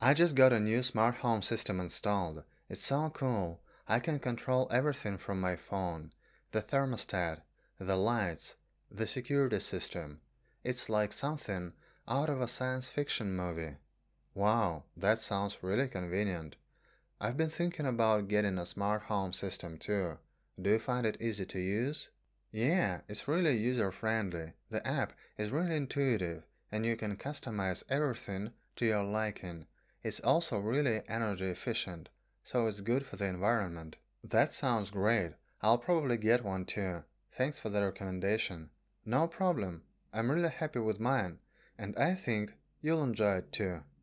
I just got a new smart home system installed. It's so cool. I can control everything from my phone. The thermostat, the lights, the security system. It's like something out of a science fiction movie. Wow, that sounds really convenient. I've been thinking about getting a smart home system too. Do you find it easy to use? Yeah, it's really user friendly. The app is really intuitive and you can customize everything to your liking. It's also really energy efficient, so it's good for the environment. That sounds great. I'll probably get one too. Thanks for the recommendation. No problem. I'm really happy with mine, and I think you'll enjoy it too.